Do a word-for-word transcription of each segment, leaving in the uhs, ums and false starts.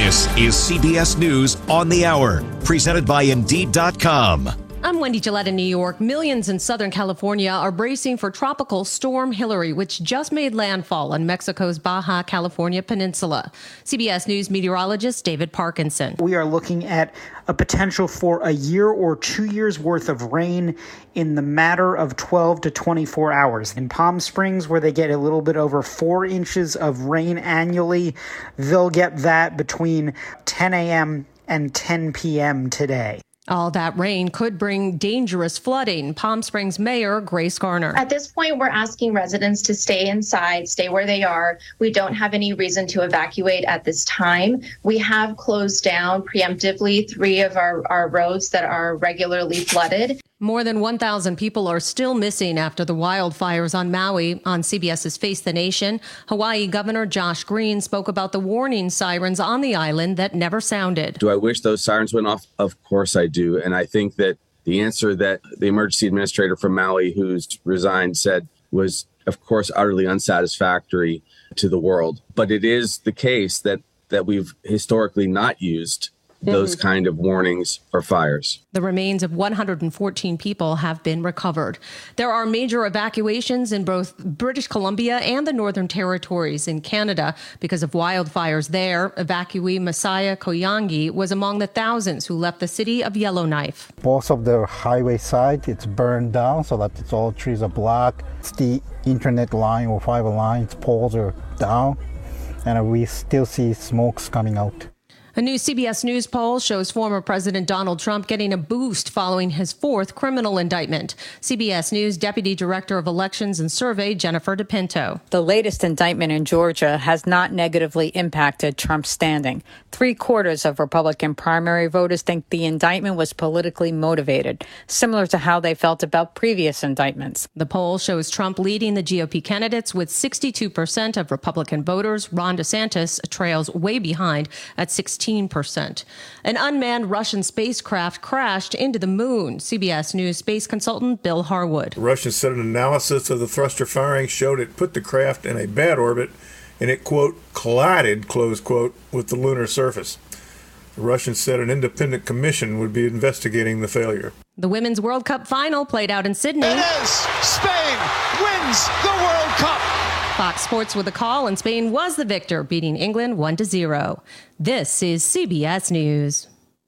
This is C B S News on the Hour, presented by Indeed dot com. I'm Wendy Gillette in New York. Millions in Southern California are bracing for Tropical Storm Hilary, which just made landfall on Mexico's Baja California Peninsula. C B S News meteorologist David Parkinson. We are looking at a potential for a year or two years worth of rain in the matter of twelve to twenty-four hours. In Palm Springs, where they get a little bit over four inches of rain annually, they'll get that between ten a.m. and ten p.m. today. All that rain could bring dangerous flooding. Palm Springs Mayor Grace Garner. At this point, we're asking residents to stay inside, stay where they are. We don't have any reason to evacuate at this time. We have closed down preemptively three of our, our roads that are regularly flooded. More than one thousand people are still missing after the wildfires on Maui. On CBS's Face the Nation, Hawaii Governor Josh Green spoke about the warning sirens on the island that never sounded. Do I wish those sirens went off? Of course I do. And I think that the answer that the emergency administrator from Maui, who's resigned, said was, of course, utterly unsatisfactory to the world. But it is the case that, that we've historically not used those kind of warnings for fires. The remains of one hundred fourteen people have been recovered. There are major evacuations in both British Columbia and the Northern Territories in Canada because of wildfires there. Evacuee Messiah Koyangi was among the thousands who left the city of Yellowknife. Most of the highway side, it's burned down so that it's all trees are black. It's the internet line or fiber lines, poles are down, and we still see smokes coming out. A new C B S News poll shows former President Donald Trump getting a boost following his fourth criminal indictment. C B S News Deputy Director of Elections and Survey Jennifer DePinto. The latest indictment in Georgia has not negatively impacted Trump's standing. Three quarters of Republican primary voters think the indictment was politically motivated, similar to how they felt about previous indictments. The poll shows Trump leading the G O P candidates with sixty-two percent of Republican voters. Ron DeSantis trails way behind at sixteen percent. An unmanned Russian spacecraft crashed into the moon. C B S News space consultant Bill Harwood. The Russians said an analysis of the thruster firing showed it put the craft in a bad orbit and it, quote, collided, close quote, with the lunar surface. The Russians said an independent commission would be investigating the failure. The Women's World Cup final played out in Sydney. It is! Spain wins the World Cup! Fox Sports with a call, and Spain was the victor, beating England one to zero. This is C B S News.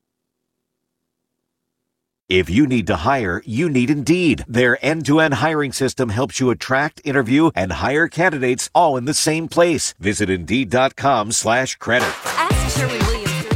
If you need to hire, you need Indeed. Their end-to-end hiring system helps you attract, interview, and hire candidates all in the same place. Visit Indeed.com slash credit. Ask Shirley Williams.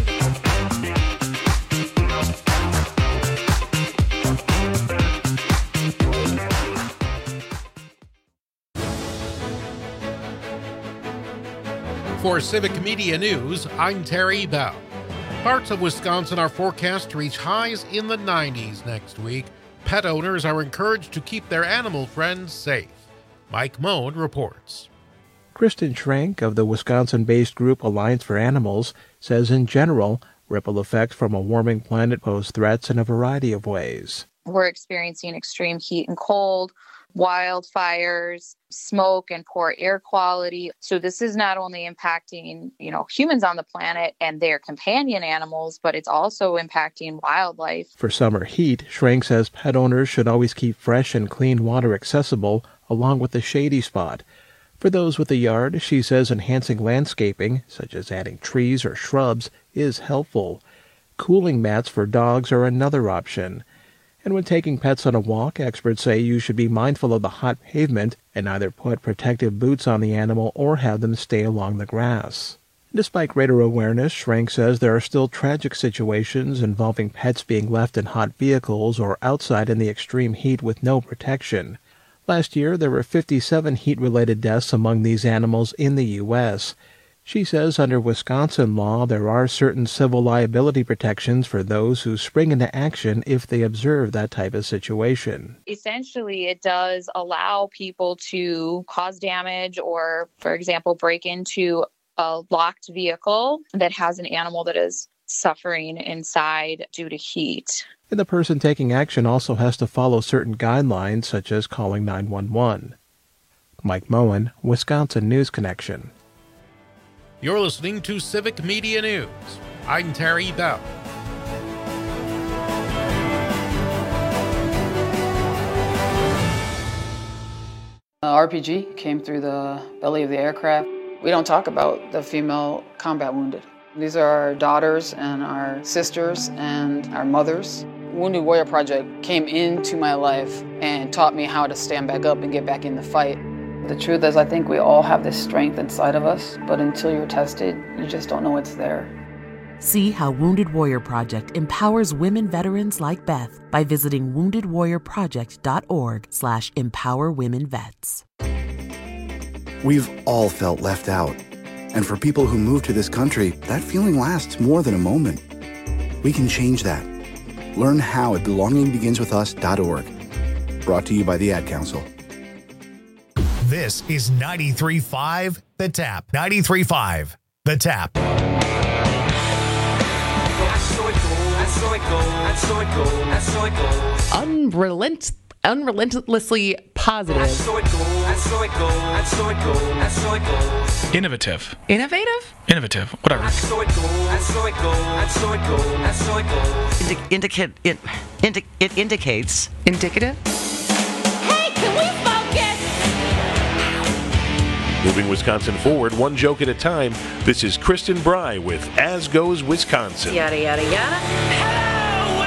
For Civic Media News, I'm Terry Bell. Parts of Wisconsin are forecast to reach highs in the nineties next week. Pet owners are encouraged to keep their animal friends safe. Mike Moen reports. Kristen Schrank of the Wisconsin-based group Alliance for Animals says in general, ripple effects from a warming planet pose threats in a variety of ways. We're experiencing extreme heat and cold, wildfires, smoke, and poor air quality. So this is not only impacting, you know, humans on the planet and their companion animals, but it's also impacting wildlife. For summer heat, Schrank says pet owners should always keep fresh and clean water accessible, along with a shady spot. For those with a yard, she says enhancing landscaping, such as adding trees or shrubs, is helpful. Cooling mats for dogs are another option. And when taking pets on a walk, experts say you should be mindful of the hot pavement and either put protective boots on the animal or have them stay along the grass. Despite greater awareness, Schrank says there are still tragic situations involving pets being left in hot vehicles or outside in the extreme heat with no protection. Last year, there were fifty-seven heat-related deaths among these animals in the U S She says under Wisconsin law, there are certain civil liability protections for those who spring into action if they observe that type of situation. Essentially, it does allow people to cause damage or, for example, break into a locked vehicle that has an animal that is suffering inside due to heat. And the person taking action also has to follow certain guidelines, such as calling nine one one. Mike Moen, Wisconsin News Connection. You're listening to Civic Media News. I'm Terry Bell. Uh, R P G came through the belly of the aircraft. We don't talk about the female combat wounded. These are our daughters and our sisters and our mothers. Wounded Warrior Project came into my life and taught me how to stand back up and get back in the fight. The truth is, I think we all have this strength inside of us, but until you're tested, you just don't know it's there. See how Wounded Warrior Project empowers women veterans like Beth by visiting wounded warrior project dot org slash empower women vets. We've all felt left out. And for people who move to this country, that feeling lasts more than a moment. We can change that. Learn how at belonging begins with us dot org. Brought to you by the Ad Council. This is ninety-three point five The Tap. ninety-three point five The Tap. Unrelent, unrelentlessly positive. Innovative. Innovative? Innovative. Whatever. Indi- indicate, it, indi- it indicates. Indicative? Hey, can we focus? Moving Wisconsin forward, one joke at a time. This is Kristen Bry with As Goes Wisconsin. Yada, yada, yada. Hello,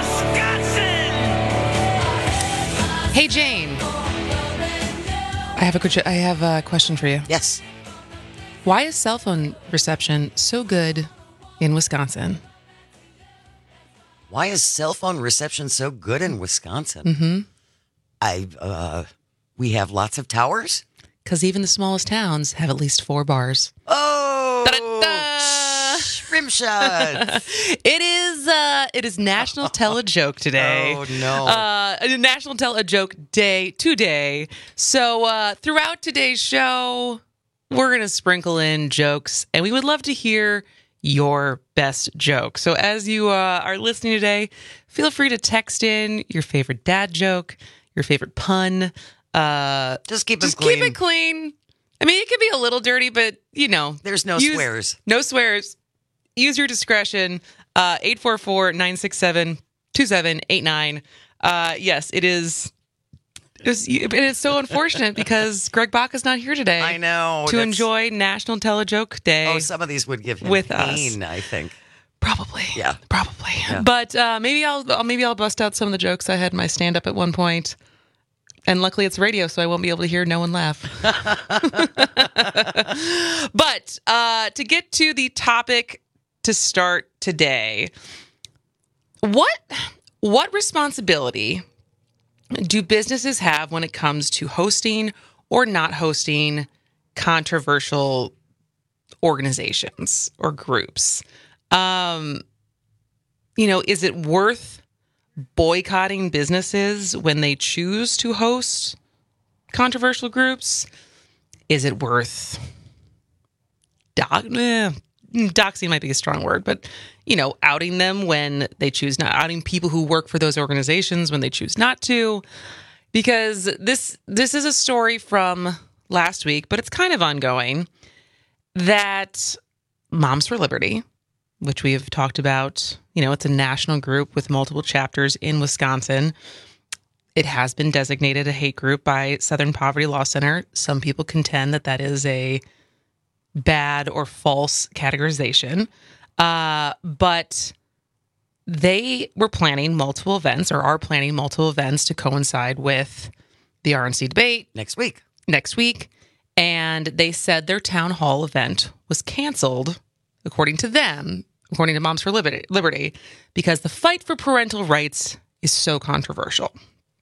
Wisconsin! Hey, Jane. I have a que- I have a question for you. Yes. Why is cell phone reception so good in Wisconsin? Why is cell phone reception so good in Wisconsin? Mm-hmm. I uh, we have lots of towers. Because even the smallest towns have at least four bars. Oh, Da-da-da! Shrimp shot. It is uh, it is National Tell a Joke today. Oh no! Uh, National Tell a Joke Day today. So uh, throughout today's show, we're gonna sprinkle in jokes, and we would love to hear your best joke. So as you uh, are listening today, feel free to text in your favorite dad joke, your favorite pun. Uh, just keep it just clean. keep it clean. I mean, it could be a little dirty, but you know, there's no use, swears. No swears. Use your discretion. Uh, eight four four, nine six seven, two seven eight nine. Uh, yes, it is. It is, it is so unfortunate because Greg Bach is not here today. I know. To enjoy National Tell a Joke Day. Oh, some of these would give him with pain, us. I think. Probably. Yeah. Probably. Yeah. But uh, maybe I'll maybe I'll bust out some of the jokes I had in my stand-up at one point. And luckily it's radio, so I won't be able to hear no one laugh. But uh, to get to the topic to start today, what what responsibility do businesses have when it comes to hosting or not hosting controversial organizations or groups? Um, you know, is it worth boycotting businesses when they choose to host controversial groups? Is it worth doc- eh, doxing might be a strong word, but you know, outing them when they choose not, outing people who work for those organizations when they choose not to? Because this this is a story from last week, but it's kind of ongoing, that Moms for Liberty, which we have talked about, you know, it's a national group with multiple chapters in Wisconsin. It has been designated a hate group by Southern Poverty Law Center. Some people contend that that is a bad or false categorization. Uh, but they were planning multiple events, or are planning multiple events to coincide with the R N C debate. Next week. Next week. And they said their town hall event was canceled, according to them, according to Moms for Liberty, Liberty, because the fight for parental rights is so controversial.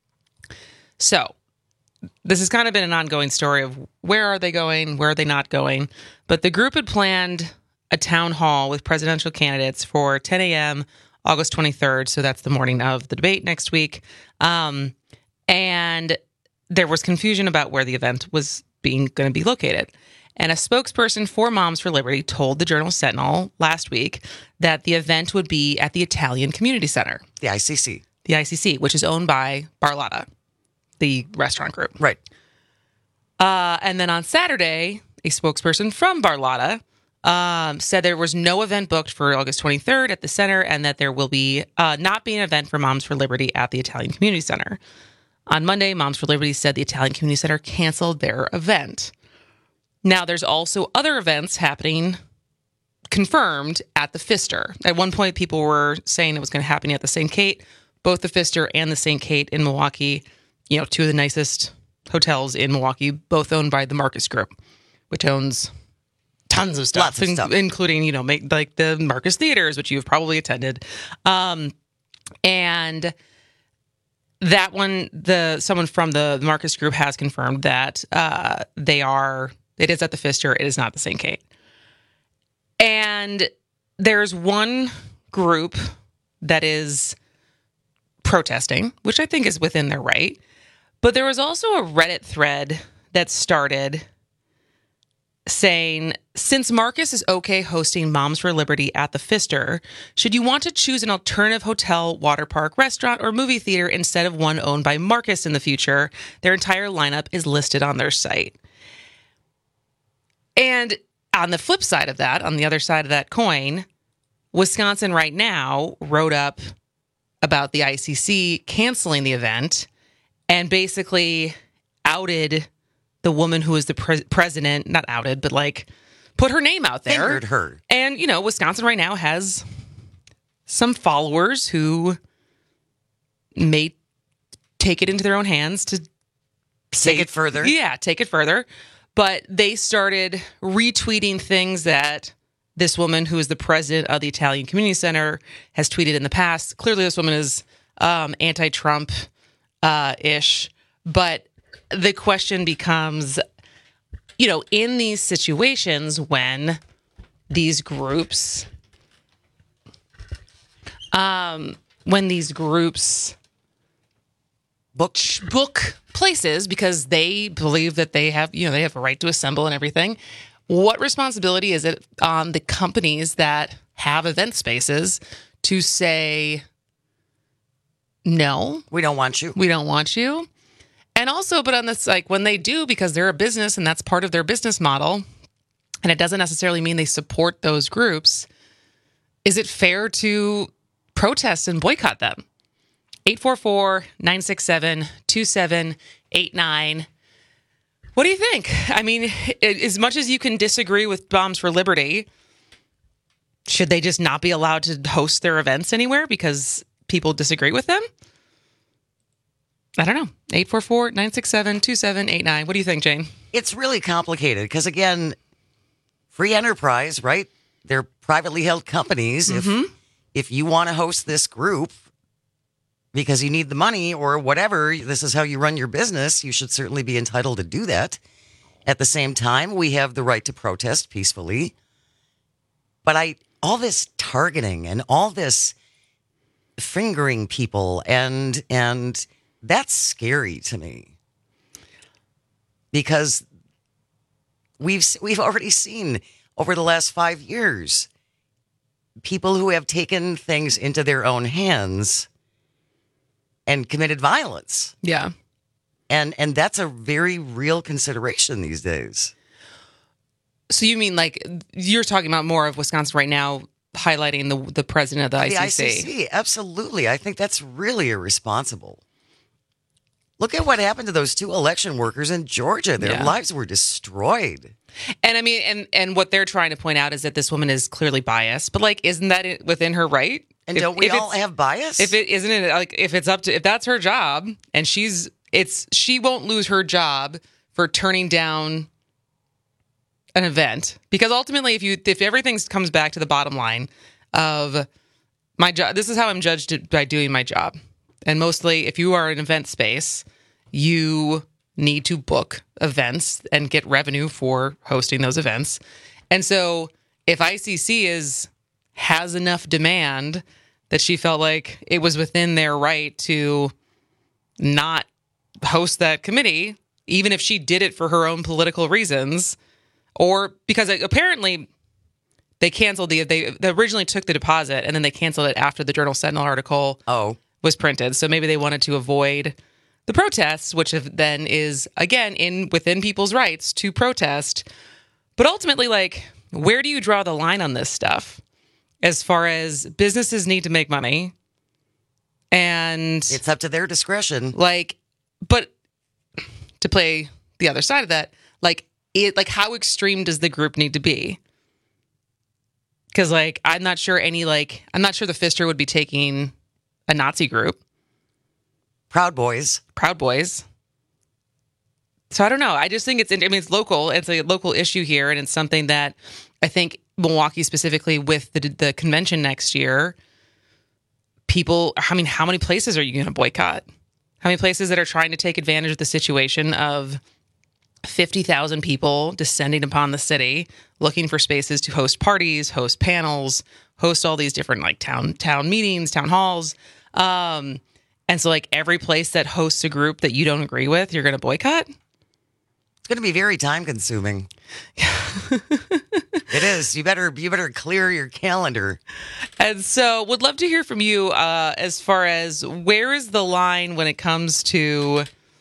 So this has kind of been an ongoing story of where are they going, where are they not going. But the group had planned a town hall with presidential candidates for ten a.m. August twenty-third. So that's the morning of the debate next week. Um, and there was confusion about where the event was being going to be located. And a spokesperson for Moms for Liberty told the Journal Sentinel last week that the event would be at the Italian Community Center. The I C C. The I C C, which is owned by Barlotta, the restaurant group. Right. Uh, and then on Saturday, a spokesperson from Barlotta um, said there was no event booked for August twenty-third at the center, and that there will be uh, not be an event for Moms for Liberty at the Italian Community Center. On Monday, Moms for Liberty said the Italian Community Center canceled their event. Now, there's also other events happening confirmed at the Pfister. At one point, people were saying it was going to happen at the Saint Kate. Both the Pfister and the Saint Kate in Milwaukee, you know, two of the nicest hotels in Milwaukee, both owned by the Marcus Group, which owns tons of stuff, Lots of in- stuff. including, you know, make, like the Marcus Theaters, which you've probably attended. Um, and that one, the someone from the Marcus Group has confirmed that uh, they are, it is at the Pfister, it is not the Saint Kate. And there's one group that is protesting, which I think is within their right. But there was also a Reddit thread that started saying, since Marcus is okay hosting Moms for Liberty at the Pfister, should you want to choose an alternative hotel, water park, restaurant, or movie theater instead of one owned by Marcus in the future? Their entire lineup is listed on their site. And on the flip side of that, on the other side of that coin, Wisconsin right now wrote up about the I C C canceling the event and basically outed the woman who is the pre- president, not outed, but like put her name out there. Fingered her. And, you know, Wisconsin right now has some followers who may take it into their own hands to Take it further. Yeah, take it further. But they started retweeting things that this woman, who is the president of the Italian Community Center, has tweeted in the past. Clearly, this woman is um, anti-Trump uh, ish. But the question becomes, you know, in these situations when these groups, um, when these groups book book places because they believe that they have, you know, they have a right to assemble and everything. What responsibility is it on the companies that have event spaces to say, no, we don't want you. We don't want you. And also, but on this, like when they do, because they're a business and that's part of their business model, and it doesn't necessarily mean they support those groups, is it fair to protest and boycott them? eight four four, nine six seven, two seven eight nine. What do you think? I mean, as much as you can disagree with Moms for Liberty, should they just not be allowed to host their events anywhere because people disagree with them? I don't know. eight four four, nine six seven, two seven eight nine. What do you think, Jane? It's really complicated because, again, free enterprise, right? They're privately held companies. Mm-hmm. If, if you want to host this group because you need the money or whatever, this is how you run your business, you should certainly be entitled to do that. At the same time, we have the right to protest peacefully. But I, all this targeting and all this fingering people, and and that's scary to me. Because we've we've already seen over the last five years people who have taken things into their own hands and committed violence. Yeah. And and that's a very real consideration these days. So you mean like you're talking about more of Wisconsin right now highlighting the the president of the I C C? The I C C, absolutely. I think that's really irresponsible. Look at what happened to those two election workers in Georgia. Their Yeah. lives were destroyed. And I mean, and and what they're trying to point out is that this woman is clearly biased. But like, isn't that within her right? And If- don't we if all it's- have bias? If it isn't it like if it's up to if that's her job and she's it's she won't lose her job for turning down an event, because ultimately if you if everything comes back to the bottom line of my job, this is how I'm judged by doing my job. And mostly if you are an event space, you need to book events and get revenue for hosting those events. And so if I C C is has enough demand that she felt like it was within their right to not host that committee, even if she did it for her own political reasons, or because apparently they canceled the, they, they originally took the deposit and then they canceled it after the Journal Sentinel article oh. was printed. So maybe they wanted to avoid the protests, which then is, again, in within people's rights to protest. But ultimately, like, where do you draw the line on this stuff? As far as businesses need to make money, and it's up to their discretion. Like, but to play the other side of that, like it, like how extreme does the group need to be? Because like I'm not sure any like I'm not sure the Pfister would be taking a Nazi group. Proud Boys, Proud Boys. So I don't know. I just think it's I mean it's local. It's a local issue here, and it's something that I think Milwaukee specifically with the the convention next year. People, I mean, how many places are you going to boycott? How many places that are trying to take advantage of the situation of fifty thousand people descending upon the city, looking for spaces to host parties, host panels, host all these different like town town meetings, town halls. Um, and so like every place that hosts a group that you don't agree with, you're going to boycott? It's going to be very time consuming. It is. You better you better clear your calendar. And so would love to hear from you uh, as far as where is the line when it comes to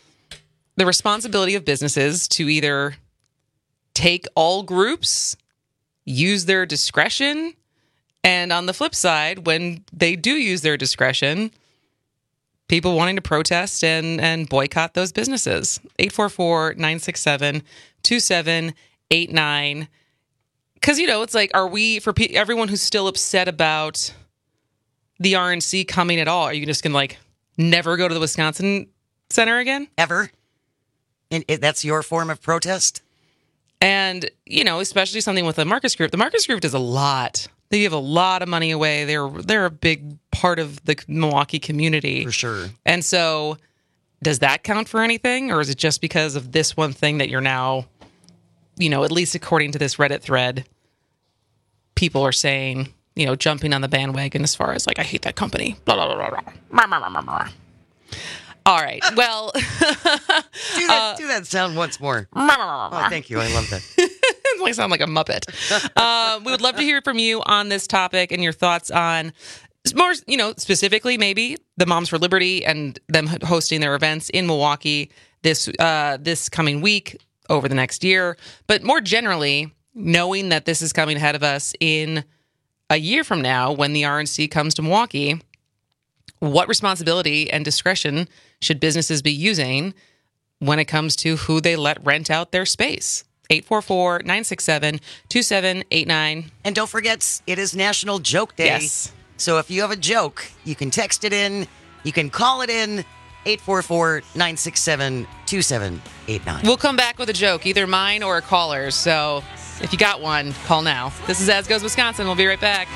the responsibility of businesses to either take all groups, use their discretion, and on the flip side, when they do use their discretion, people wanting to protest and, and boycott those businesses. eight four four, nine six seven, two seven eight nine. Because, you know, it's like, are we, for pe- everyone who's still upset about the R N C coming at all, are you just going to, like, never go to the Wisconsin Center again? Ever? And it, that's your form of protest? And, you know, especially something with the Marcus Group. The Marcus Group does a lot. They give a lot of money away. They're they're a big part of the Milwaukee community. For sure. And so, does that count for anything? Or is it just because of this one thing that you're now, you know, at least according to this Reddit thread, people are saying, you know, jumping on the bandwagon as far as like, I hate that company. Blah, blah, blah, blah, blah. All right. Well, do, that, uh, do that sound once more. Oh, thank you. I love that. It might sound like a Muppet. uh, we would love to hear from you on this topic and your thoughts on more, you know, specifically maybe the Moms for Liberty and them hosting their events in Milwaukee this uh, this coming week over the next year. But more generally, knowing that this is coming ahead of us in a year from now when the R N C comes to Milwaukee, what responsibility and discretion should businesses be using when it comes to who they let rent out their space? eight four four, nine six seven, two seven eight nine. And don't forget, it is National Joke Day. Yes. So if you have a joke, you can text it in, you can call it in, eight four four, nine six seven, two seven eight nine. We'll come back with a joke, either mine or a caller's. So if you got one, call now. This is As Goes Wisconsin. We'll be right back.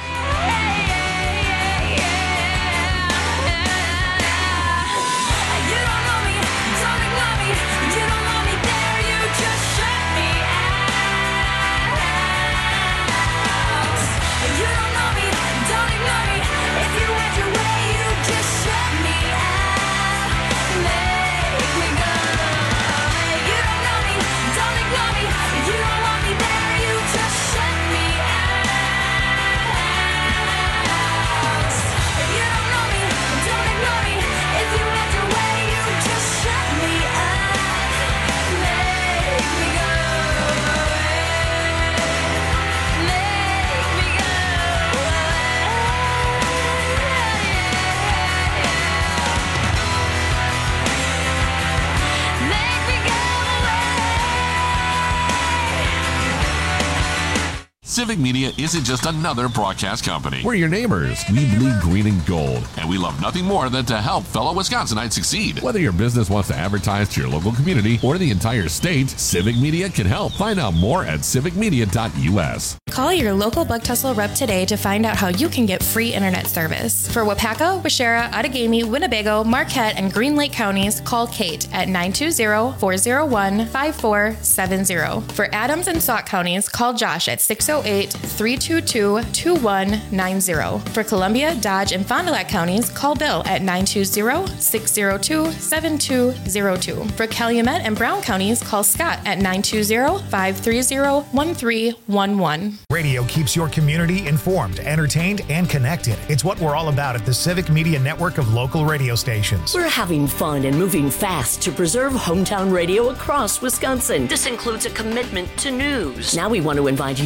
Civic Media isn't just another broadcast company. We're your neighbors. We bleed green and gold, and we love nothing more than to help fellow Wisconsinites succeed. Whether your business wants to advertise to your local community or the entire state, Civic Media can help. Find out more at civic media dot u s. Call your local Bug Tussle rep today to find out how you can get free internet service. For Wapaka, Waushara, Outagamie, Winnebago, Marquette, and Green Lake counties, call Kate at nine two zero, four zero one, five four seven zero. For Adams and Sauk counties, call Josh at six oh eight, three two two, two one nine zero. For Columbia, Dodge, and Fond du Lac counties, call Bill at nine two zero, six zero two, seven two zero two. For Calumet and Brown counties, call Scott at nine two zero, five three zero, one three one one. Radio keeps your community informed, entertained, and connected. It's what we're all about at the Civic Media network of local radio stations. We're having fun and moving fast to preserve hometown radio across Wisconsin. This includes a commitment to news. Now we want to invite you to join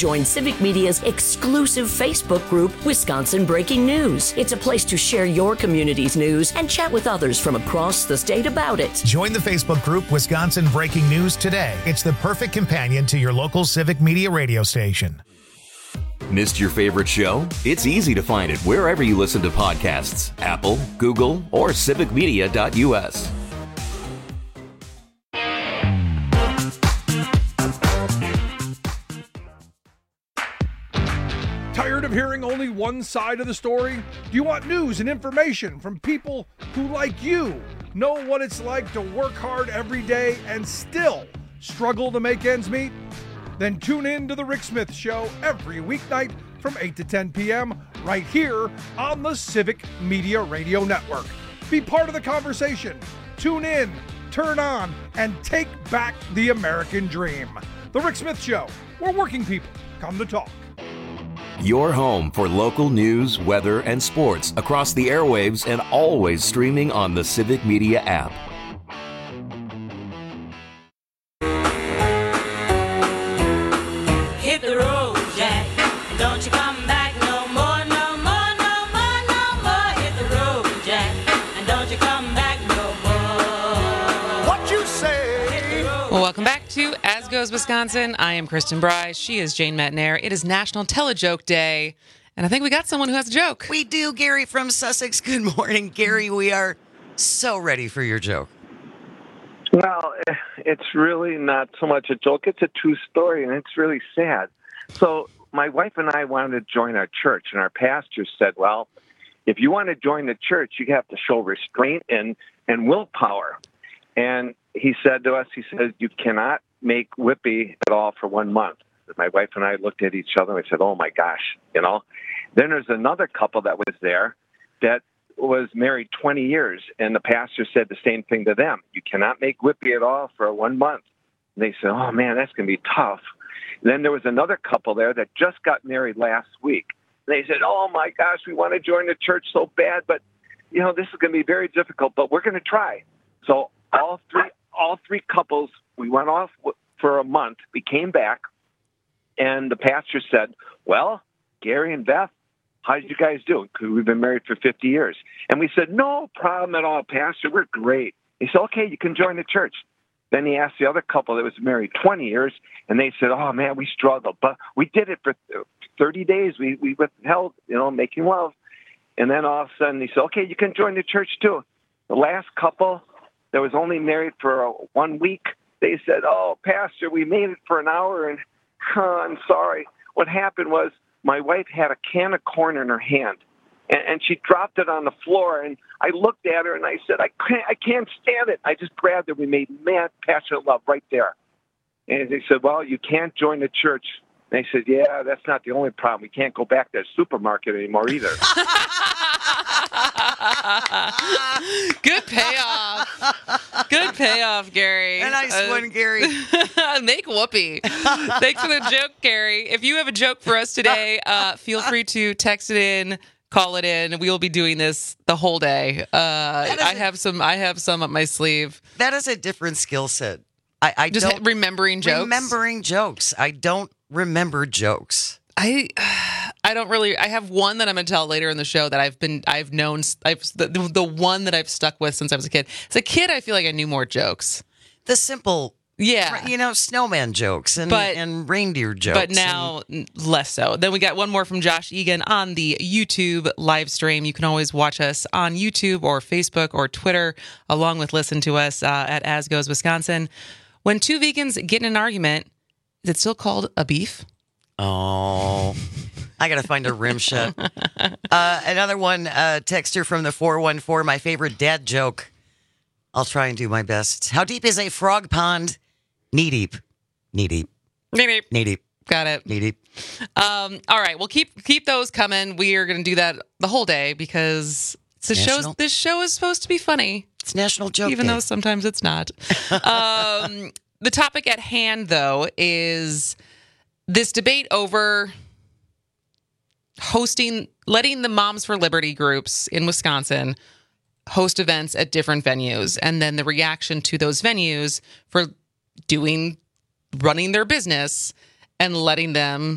join Civic Media's exclusive Facebook group, Wisconsin Breaking News. It's a place to share your community's news and chat with others from across the state about it. Join the Facebook group Wisconsin Breaking News today. It's the perfect companion to your local Civic Media radio station. Missed your favorite show? It's easy to find it wherever you listen to podcasts. Apple, Google, or civic media dot U S. Tired of hearing only one side of the story? Do you want news and information from people who, like you, know what it's like to work hard every day and still struggle to make ends meet? Then tune in to The Rick Smith Show every weeknight from eight to ten p.m. right here on the Civic Media Radio Network. Be part of the conversation. Tune in, turn on, and take back the American dream. The Rick Smith Show, where working people come to talk. Your home for local news, weather, and sports across the airwaves and always streaming on the Civic Media app. Hit the road, Jack. Don't you come back no more, no more, no more, no more. Hit the road, Jack. And don't you come back no more. What you say? Well, welcome back to As Goes Wisconsin. I am Kristen Bry. She is Jane Metnair. It is National Tell-A-Joke Day, and I think we got someone who has a joke. We do, Gary from Sussex. Good morning, Gary. We are so ready for your joke. Well, it's really not so much a joke. It's a true story, and it's really sad. So my wife and I wanted to join our church, and our pastor said, well, if you want to join the church, you have to show restraint and, and willpower. And he said to us, he said, you cannot make whippy at all for one month. My wife and I looked at each other and we said, oh, my gosh, you know. Then there's another couple that was there that was married twenty years, and the pastor said the same thing to them. You cannot make whippy at all for one month. And they said, oh, man, that's going to be tough. Then there was another couple there that just got married last week. And they said, oh, my gosh, we want to join the church so bad, but, you know, this is going to be very difficult, but we're going to try. So all three all three couples, we went off for a month. We came back, and the pastor said, well, Gary and Beth, how did you guys do? Because we've been married for fifty years. And we said, no problem at all, Pastor. We're great. He said, okay, you can join the church. Then he asked the other couple that was married twenty years, and they said, oh, man, we struggled. But we did it for thirty days. We we withheld, you know, making love. And then all of a sudden he said, okay, you can join the church too. The last couple that was only married for uh, one week, they said, oh, Pastor, we made it for an hour, and oh, I'm sorry. What happened was my wife had a can of corn in her hand, and, and she dropped it on the floor, and I looked at her, and I said, I can't, I can't stand it. I just grabbed her. We made mad, passionate love right there. And they said, well, you can't join the church. And they said, yeah, that's not the only problem. We can't go back to the supermarket anymore either. Good payoff. Good payoff, Gary. A nice uh, one, Gary. Make whoopee. Thanks for the joke, Gary. If you have a joke for us today, uh, feel free to text it in, call it in. We will be doing this the whole day. Uh, I have a, some. I have some up my sleeve. That is a different skill set. I, I just don't, remembering jokes. Remembering jokes. I don't remember jokes. I I don't really. I have one that I'm going to tell later in the show that I've been I've known. I've the, the one that I've stuck with since I was a kid. As a kid, I feel like I knew more jokes. The simple, yeah, you know, snowman jokes and but, and reindeer jokes. But now and... less so. Then we got one more from Josh Egan on the YouTube live stream. You can always watch us on YouTube or Facebook or Twitter, along with listen to us uh, at As Goes Wisconsin. When two vegans get in an argument, is it still called a beef? Oh, I got to find a rim shot. Uh, another one, uh, texter from the four one four, my favorite dad joke. I'll try and do my best. How deep is a frog pond? Knee deep. Knee deep. Knee deep. Knee deep. Got it. Knee deep. Um, all right. Well, keep keep those coming. We are going to do that the whole day because the show's, this show is supposed to be funny. It's National Joke Even Day. though sometimes it's not. um, the topic at hand, though, is this debate over hosting, letting the Moms for Liberty groups in Wisconsin host events at different venues, and then the reaction to those venues for doing, running their business and letting them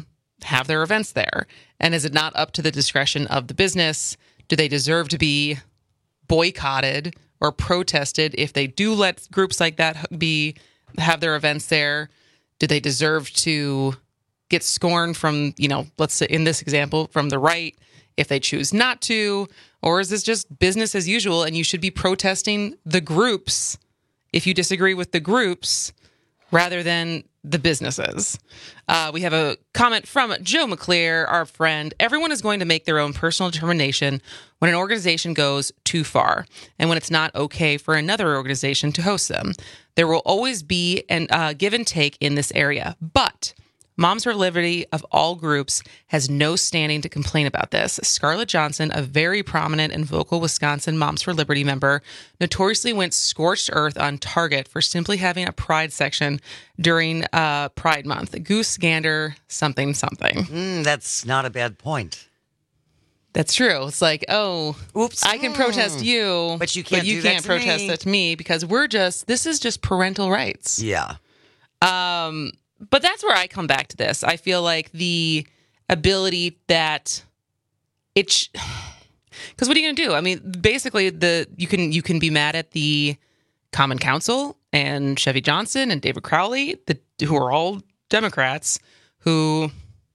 have their events there? And is it not up to the discretion of the business? Do they deserve to be boycotted or protested if they do let groups like that be have their events there? Do they deserve to get scorned from, you know, let's say in this example, from the right if they choose not to? Or is this just business as usual and you should be protesting the groups if you disagree with the groups rather than the businesses? Uh, we have a comment from Joe McClear, our friend. Everyone is going to make their own personal determination when an organization goes too far and when it's not okay for another organization to host them. There will always be an uh, give and take in this area, but Moms for Liberty of all groups has no standing to complain about this. Scarlett Johnson, a very prominent and vocal Wisconsin Moms for Liberty member, notoriously went scorched earth on Target for simply having a pride section during uh, Pride Month. Goose gander something something. Mm, that's not a bad point. That's true. It's like, oh, oops, I can protest you, but you can't, but you do can't that to protest me. that to me because we're just, this is just parental rights. Yeah. Um, but that's where I come back to this. I feel like the ability that it, sh- because what are you going to do? I mean, basically, the you can you can be mad at the Common Council and Chevy Johnson and David Crowley, the, who are all Democrats who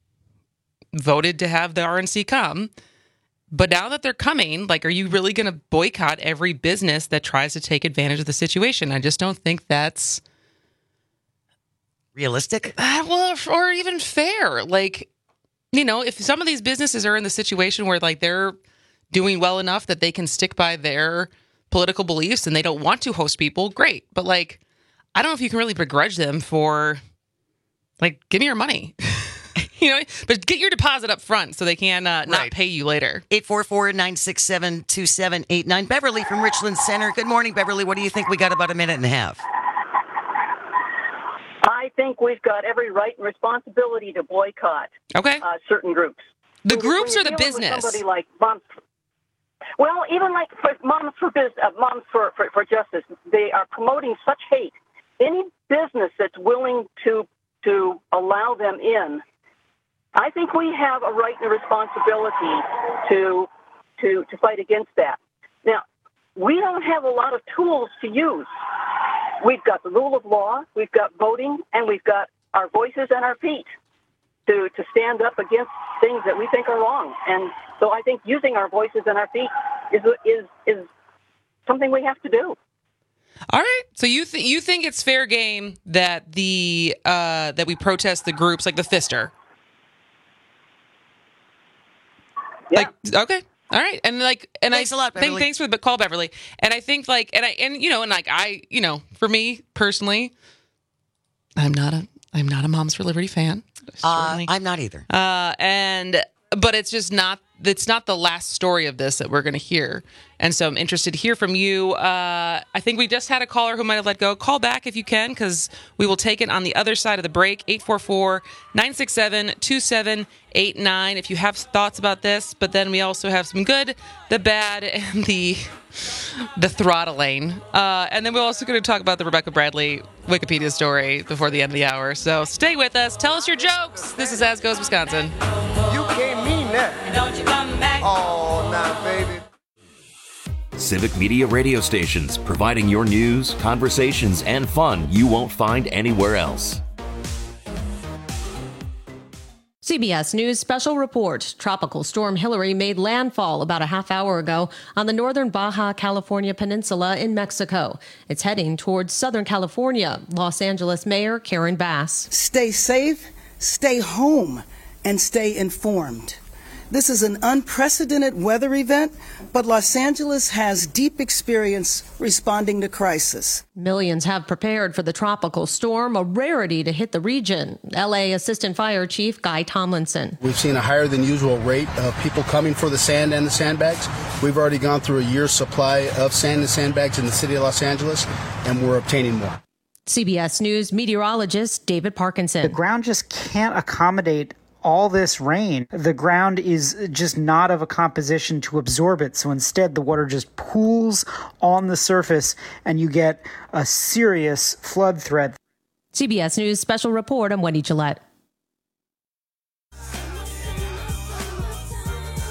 voted to have the R N C come. But now that they're coming, like, are you really going to boycott every business that tries to take advantage of the situation? I just don't think that's realistic. Uh, well, or even fair. Like, you know, if some of these businesses are in the situation where, like, they're doing well enough that they can stick by their political beliefs and they don't want to host people, great. But, like, I don't know if you can really begrudge them for, like, give me your money. You know, but get your deposit up front so they can uh, not Right. pay you later. eight four four, nine six seven, two seven eight nine. Beverly from Richland Center. Good morning, Beverly. What do you think? We got about a minute and a half. I think we've got every right and responsibility to boycott okay. uh, certain groups. The When- groups when or you're the dealing with business? Somebody like Moms. Well, even like for Moms for Biz, uh, Moms for, for for Justice, they are promoting such hate. Any business that's willing to to allow them in, I think we have a right and a responsibility to to to fight against that. Now, we don't have a lot of tools to use. We've got the rule of law, we've got voting, and we've got our voices and our feet to to stand up against things that we think are wrong. And so I think using our voices and our feet is is is something we have to do. All right. So you th- you think it's fair game that the uh, that we protest the groups like the Fister? Yeah. Like, okay. All right. And like, and Thanks I a lot, think, Beverly. thanks for the call, Beverly. And I think like, and I, and you know, and like I, you know, for me personally, I'm not a, I'm not a Moms for Liberty fan. Uh, Certainly. I'm not either. Uh, and, but it's just not, it's not the last story of this that we're going to hear. And so I'm interested to hear from you. Uh, I think we just had a caller who might have let go. Call back if you can, because we will take it on the other side of the break. eight four four, nine six seven, two seven eight nine if you have thoughts about this. But then we also have some good, the bad, and the the throttling. Uh, and then we're also going to talk about the Rebecca Bradley Wikipedia story before the end of the hour. So stay with us. Tell us your jokes. This is As Goes Wisconsin. You can't mean that. Don't you come back. Oh, nah, baby. Civic Media radio stations, providing your news, conversations, and fun you won't find anywhere else. C B S News special report. Tropical storm Hillary made landfall about a half hour ago on the northern Baja California peninsula in Mexico. It's heading towards Southern California. Los Angeles Mayor Karen Bass. Stay safe, stay home, and stay informed. This is an unprecedented weather event, but Los Angeles has deep experience responding to crisis. Millions have prepared for the tropical storm, a rarity to hit the region. L A Assistant Fire Chief Guy Tomlinson. We've seen a higher than usual rate of people coming for the sand and the sandbags. We've already gone through a year's supply of sand and sandbags in the city of Los Angeles, and we're obtaining more. C B S News meteorologist David Parkinson. The ground just can't accommodate all this rain. The ground is just not of a composition to absorb it. So instead, the water just pools on the surface and you get a serious flood threat. C B S News special report. I'm Wendy Gillette.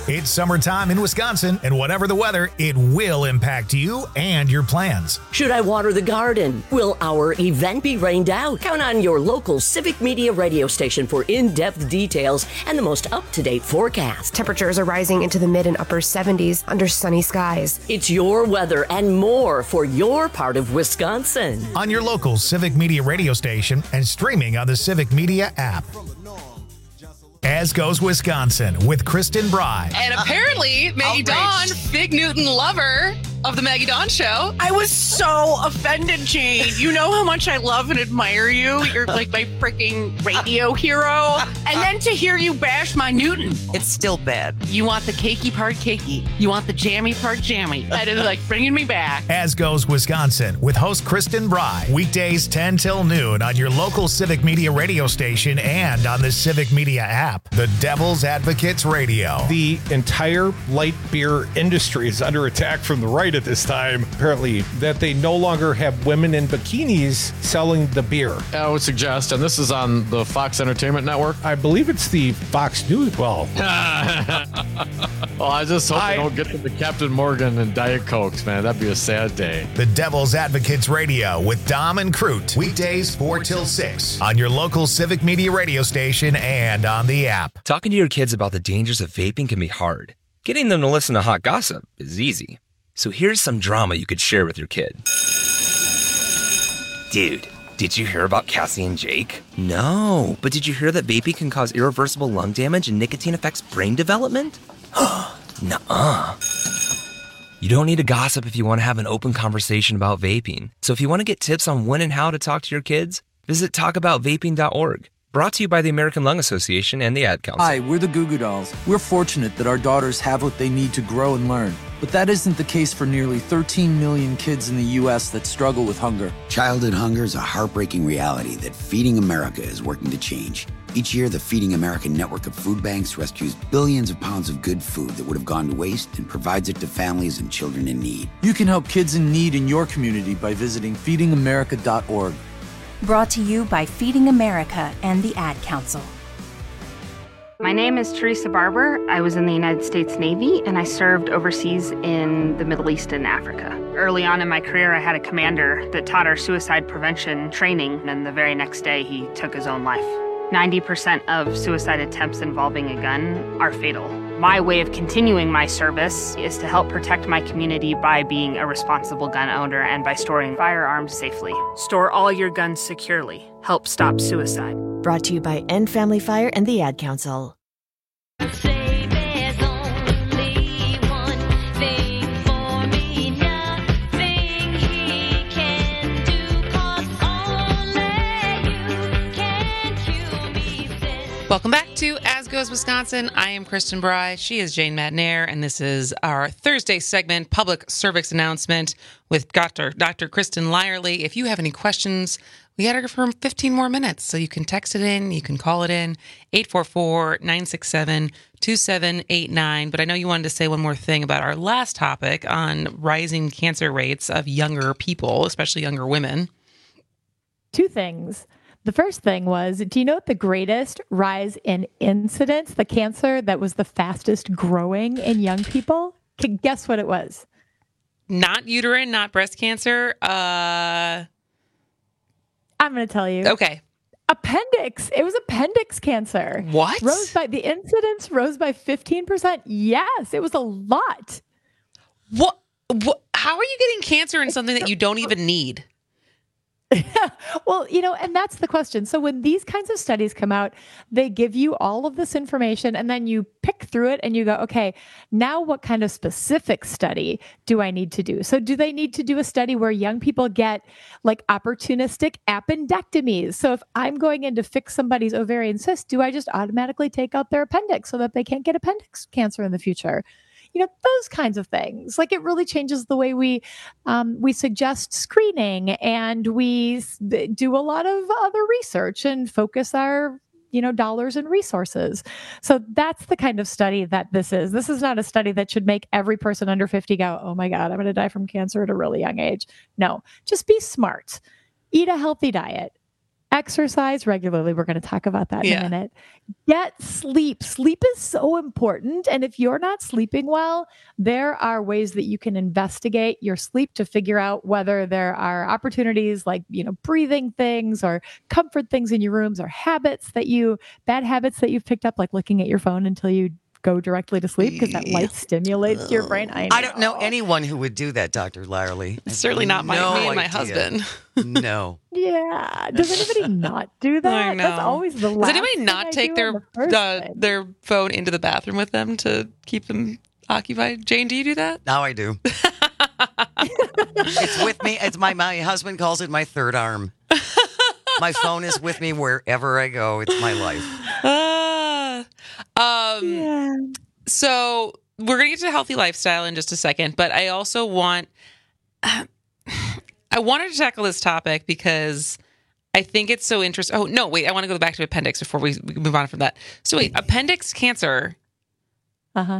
It's summertime in Wisconsin, and whatever the weather, it will impact you and your plans. Should I water the garden? Will our event be rained out? Count on your local Civic Media radio station for in-depth details and the most up-to-date forecast. Temperatures are rising into the mid and upper seventies under sunny skies. It's your weather and more for your part of Wisconsin. On your local Civic Media radio station and streaming on the Civic Media app. As Goes Wisconsin with Kristen Bry. And apparently, Maggie Dawn, Fig Newton lover of the Maggie Dawn Show. I was so offended, Jane. You know how much I love and admire you. You're like my freaking radio hero. And then to hear you bash my Newton. It's still bad. You want the cakey part cakey. You want the jammy part jammy. That is like bringing me back. As Goes Wisconsin with host Kristen Bry. Weekdays ten till noon on your local Civic Media radio station and on the Civic Media app. The Devil's Advocates Radio. The entire light beer industry is under attack from the right at this time, apparently, that they no longer have women in bikinis selling the beer. I would suggest, and this is on the Fox Entertainment Network. I believe it's the Fox News. Well, well, I just hope I, they don't get to the Captain Morgan and Diet Cokes, man. That'd be a sad day. The Devil's Advocates Radio with Dom and Crute. Weekdays four till six on your local Civic Media radio station and on the app. Talking to your kids about the dangers of vaping can be hard. Getting them to listen to hot gossip is easy. So here's some drama you could share with your kid. Dude, did you hear about Cassie and Jake? No, but did you hear that vaping can cause irreversible lung damage and nicotine affects brain development? Nuh-uh. You don't need to gossip if you want to have an open conversation about vaping. So if you want to get tips on when and how to talk to your kids, visit talk about vaping dot org. Brought to you by the American Lung Association and the Ad Council. Hi, we're the Goo Goo Dolls. We're fortunate that our daughters have what they need to grow and learn. But that isn't the case for nearly thirteen million kids in the U S that struggle with hunger. Childhood hunger is a heartbreaking reality that Feeding America is working to change. Each year, the Feeding America network of food banks rescues billions of pounds of good food that would have gone to waste and provides it to families and children in need. You can help kids in need in your community by visiting feeding america dot org. Brought to you by Feeding America and the Ad Council. My name is Teresa Barber. I was in the United States Navy, and I served overseas in the Middle East and Africa. Early on in my career, I had a commander that taught our suicide prevention training, and the very next day, he took his own life. ninety percent of suicide attempts involving a gun are fatal. My way of continuing my service is to help protect my community by being a responsible gun owner and by storing firearms safely. Store all your guns securely. Help stop suicide. Brought to you by End Family Fire and the Ad Council. Welcome back to As Goes Wisconsin. I am Kristen Bry. She is Jane Madnair, and this is our Thursday segment, Public Service Announcement with Doctor Doctor Kristen Lyerly. If you have any questions, we got her for fifteen more minutes, so you can text it in, you can call it in, eight four four, nine six seven, two seven eight nine. But I know you wanted to say one more thing about our last topic on rising cancer rates of younger people, especially younger women. Two things. The first thing was, do you know what the greatest rise in incidence, the cancer that was the fastest growing in young people? Can guess what it was? Not uterine, not breast cancer. Uh, I'm going to tell you. Okay. Appendix. It was appendix cancer. What? Rose by the incidence rose by fifteen percent. Yes, it was a lot. What? What? How are you getting cancer in something that you don't even need? Well, you know, and that's the question. So when these kinds of studies come out, they give you all of this information and then you pick through it and you go, okay, now what kind of specific study do I need to do? So do they need to do a study where young people get like opportunistic appendectomies? So if I'm going in to fix somebody's ovarian cyst, do I just automatically take out their appendix so that they can't get appendix cancer in the future? You know, those kinds of things. Like it really changes the way we um, we suggest screening, and we do a lot of other research and focus our, you know, dollars and resources. So that's the kind of study that this is. This is not a study that should make every person under fifty go, oh my God, I'm going to die from cancer at a really young age. No, just be smart. Eat a healthy diet. Exercise regularly. We're going to talk about that in Yeah. a minute. Get sleep. Sleep is so important. And if you're not sleeping well, there are ways that you can investigate your sleep to figure out whether there are opportunities like, you know, breathing things or comfort things in your rooms or habits that you, bad habits that you've picked up, like looking at your phone until you go directly to sleep because that light stimulates your brain. I, I don't know anyone who would do that, Doctor Larley. Certainly not my, No me and my idea. husband. No. Yeah. Does anybody not do that? I know. That's always the last Does anybody thing not I take do in their the first uh, place. their phone into the bathroom with them to keep them occupied? Jane, do you do that? Now I do. It's with me. It's my my husband calls it my third arm. My phone is with me wherever I go. It's my life. Ah. um, So we're going to get to healthy lifestyle in just a second, but I also want, I wanted to tackle this topic because I think it's so interesting. Oh, no, wait, I want to go back to appendix before we, we move on from that. So wait, appendix cancer, Uh-huh.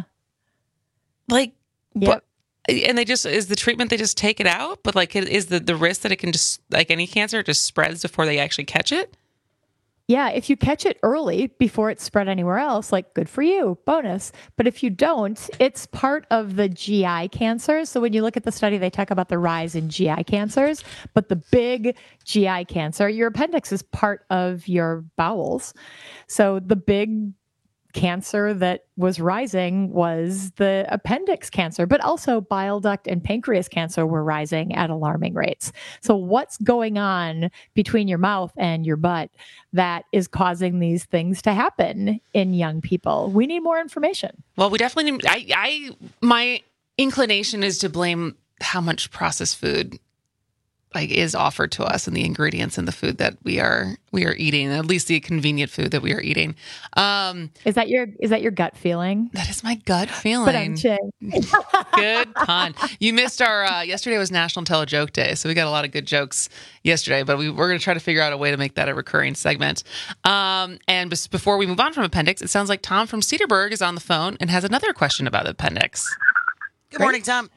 like, Yep. but, and they just, is the treatment, they just take it out? But like, is the, the risk that it can just, like any cancer, it just spreads before they actually catch it? Yeah, if you catch it early before it's spread anywhere else, like good for you, bonus. But if you don't, it's part of the G I cancers. So when you look at the study, they talk about the rise in G I cancers, but the big G I cancer, your appendix is part of your bowels. So the big cancer that was rising was the appendix cancer, but also bile duct and pancreas cancer were rising at alarming rates. So what's going on between your mouth and your butt that is causing these things to happen in young people? We need more information. Well, we definitely need, I, I, my inclination is to blame how much processed food like is offered to us and the ingredients in the food that we are we are eating, at least the convenient food that we are eating. Um, is that your is that your gut feeling? That is my gut But feeling. I'm Jane. Good pun. You missed our uh, yesterday was National Tell a Joke Day, so we got a lot of good jokes yesterday. But we, we're going to try to figure out a way to make that a recurring segment. Um, and bes- before we move on from appendix, it sounds like Tom from Cedarburg is on the phone and has another question about appendix. Good morning, Tom.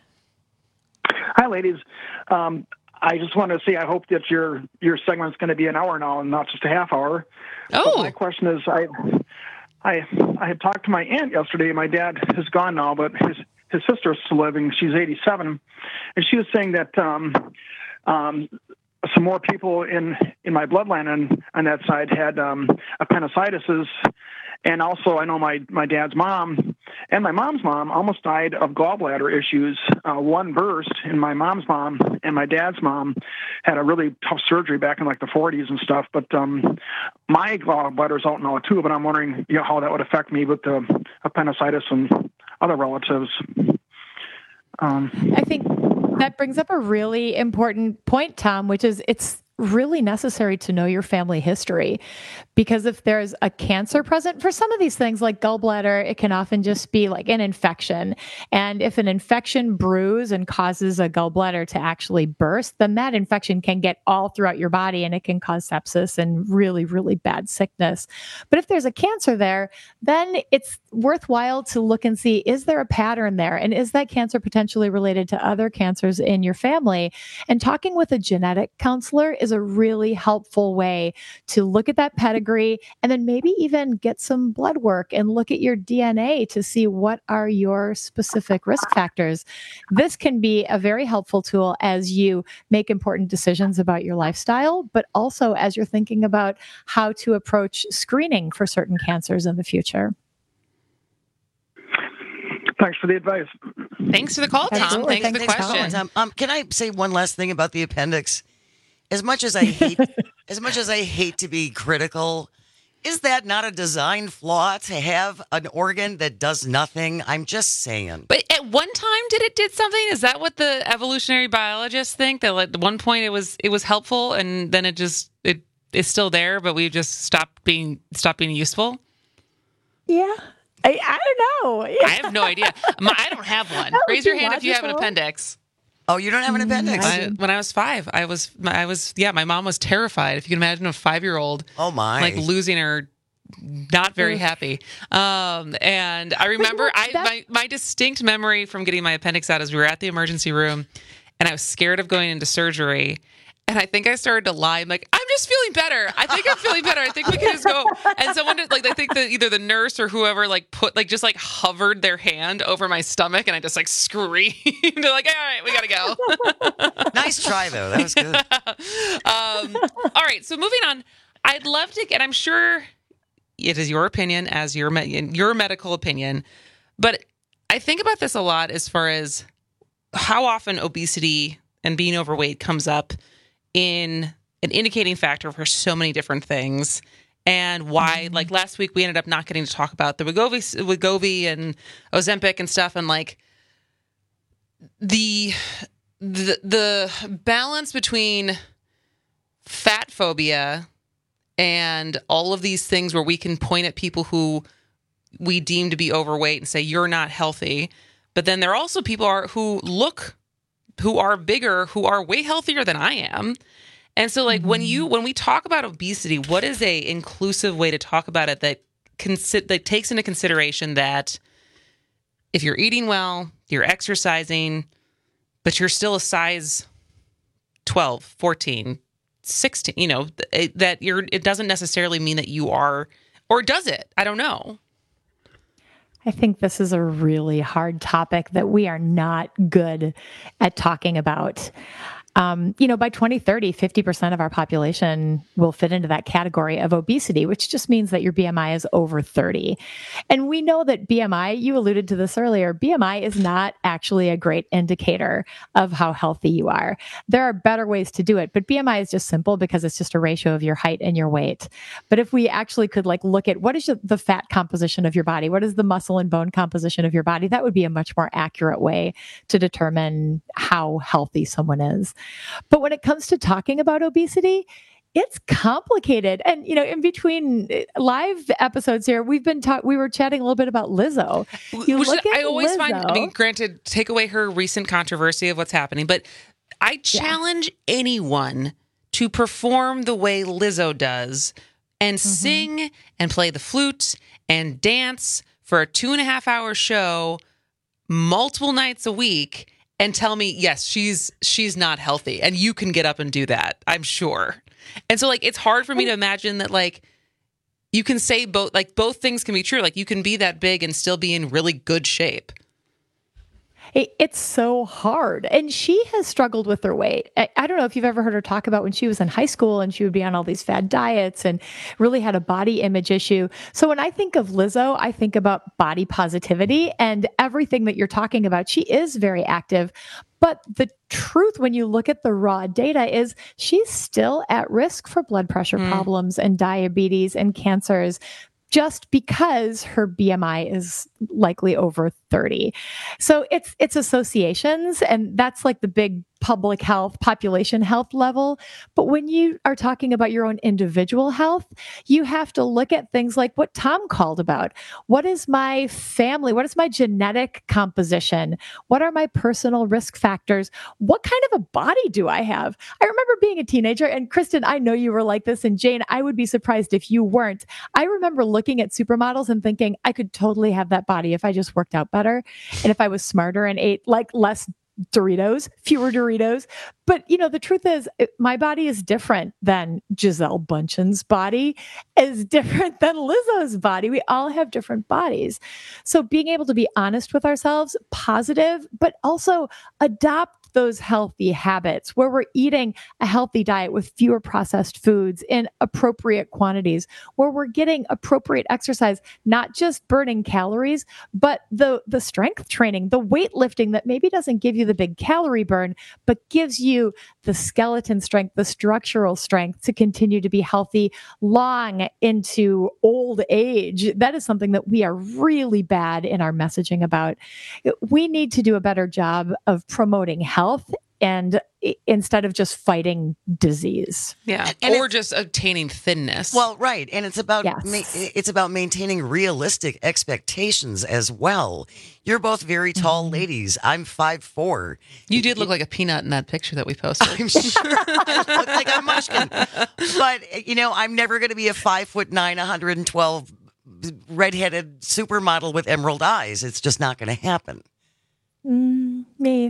Hi, ladies. Um, I just want to say I hope that your your segment's going to be an hour now and not just a half hour. Oh. But my question is, I I I had talked to my aunt yesterday. My dad is gone now, but his his sister is still living. She's eighty-seven, and she was saying that um, um, some more people in in my bloodline on on that side had um, appendicitis. And also, I know my, my dad's mom and my mom's mom almost died of gallbladder issues. Uh, one burst, and my mom's mom and my dad's mom had a really tough surgery back in like the forties and stuff. But um, my gallbladder's out now too. But I'm wondering, you know, how that would affect me with the appendicitis and other relatives. Um, I think that brings up a really important point, Tom, which is it's really necessary to know your family history, because if there's a cancer present for some of these things like gallbladder, it can often just be like an infection. And if an infection brews and causes a gallbladder to actually burst, then that infection can get all throughout your body and it can cause sepsis and really, really bad sickness. But if there's a cancer there, then it's worthwhile to look and see, is there a pattern there? And is that cancer potentially related to other cancers in your family? And talking with a genetic counselor is a really helpful way to look at that pedigree and then maybe even get some blood work and look at your D N A to see what are your specific risk factors. This can be a very helpful tool as you make important decisions about your lifestyle, but also as you're thinking about how to approach screening for certain cancers in the future. Thanks for the advice. Thanks for the call, Tom. Absolutely. Thanks for the Thanks for question. calling. Um, um, can I say one last thing about the appendix? As much as I hate, as much as I hate to be critical, is that not a design flaw to have an organ that does nothing? I'm just saying. But at one time, did it did something? Is that what the evolutionary biologists think? That at one point it was it was helpful, and then it just it is still there, but we've just stopped being stopped being useful. Yeah. I, I don't know. Yeah. I have no idea. My, I don't have one. That would Raise your be hand if you have an logical. appendix. Oh, you don't have an appendix? I, when I was five, I was, I was, yeah, my mom was terrified. If you can imagine a five-year-old, oh my, like losing her, not very happy. Um, and I remember, I my, my distinct memory from getting my appendix out is we were at the emergency room, and I was scared of going into surgery. And I think I started to lie. I'm like, I'm just feeling better. I think I'm feeling better. I think we can just go. And someone did, like, I think that either the nurse or whoever like put like just like hovered their hand over my stomach, and I just like screamed. They're like, all right, we gotta go. Nice try though. That was good. um, all right, so moving on. I'd love to get. I'm sure it is your opinion as your your medical opinion, but I think about this a lot as far as how often obesity and being overweight comes up in an indicating factor for so many different things, and why, mm-hmm. like last week, we ended up not getting to talk about the Wegovy, Wegovy and Ozempic and stuff, and like the the the balance between fat phobia and all of these things where we can point at people who we deem to be overweight and say you're not healthy, but then there are also people are who look. who are bigger, who are way healthier than I am. And so like mm-hmm. when you, when we talk about obesity, what is a inclusive way to talk about it that consi- that takes into consideration that if you're eating well, you're exercising, but you're still a size twelve, fourteen, sixteen, you know, it, that you're, it doesn't necessarily mean that you are, or does it? I don't know. I think this is a really hard topic that we are not good at talking about. Um, you know, by twenty thirty, fifty percent of our population will fit into that category of obesity, which just means that your B M I is over thirty. And we know that B M I, you alluded to this earlier, B M I is not actually a great indicator of how healthy you are. There are better ways to do it, but B M I is just simple because it's just a ratio of your height and your weight. But if we actually could like look at what is the fat composition of your body, what is the muscle and bone composition of your body, that would be a much more accurate way to determine how healthy someone is. But when it comes to talking about obesity, it's complicated. And, you know, in between live episodes here, we've been talking, we were chatting a little bit about Lizzo. You Which look I at always Lizzo, find, I mean, granted, take away her recent controversy of what's happening, but I challenge yeah. anyone to perform the way Lizzo does and mm-hmm. sing and play the flute and dance for a two and a half hour show multiple nights a week and tell me, yes, she's she's not healthy, and you can get up and do that, I'm sure. And so, like, it's hard for me to imagine that, like, you can say both, like, both things can be true. Like, you can be that big and still be in really good shape. It, it's so hard. And she has struggled with her weight. I, I don't know if you've ever heard her talk about when she was in high school and she would be on all these fad diets and really had a body image issue. So when I think of Lizzo, I think about body positivity and everything that you're talking about. She is very active. But the truth, when you look at the raw data, is she's still at risk for blood pressure mm. problems and diabetes and cancers, just because her B M I is likely over thirty. So it's it's associations, and that's like the big public health, population health level. But when you are talking about your own individual health, you have to look at things like what Tom called about. What is my family? What is my genetic composition? What are my personal risk factors? What kind of a body do I have? I remember being a teenager, and Kristen, I know you were like this, and Jane, I would be surprised if you weren't. I remember looking at supermodels and thinking I could totally have that body if I just worked out better and if I was smarter and ate like less Doritos, fewer Doritos. But, you know, the truth is it, my body is different than Gisele Bundchen's body, is different than Lizzo's body. We all have different bodies. So being able to be honest with ourselves, positive, but also adopt those healthy habits where we're eating a healthy diet with fewer processed foods in appropriate quantities, where we're getting appropriate exercise, not just burning calories, but the, the strength training, the weightlifting that maybe doesn't give you the big calorie burn, but gives you the skeleton strength, the structural strength to continue to be healthy long into old age. That is something that we are really bad in our messaging about. We need to do a better job of promoting health health and instead of just fighting disease. Yeah. And or just obtaining thinness. Well, right. And it's about yes. ma- it's about maintaining realistic expectations as well. You're both very tall mm-hmm. ladies. I'm five foot four. You did look like a peanut in that picture that we posted. I'm sure I look like a munchkin. But, you know, I'm never going to be a five foot nine, one hundred twelve redheaded supermodel with emerald eyes. It's just not going to happen. Mm, me either.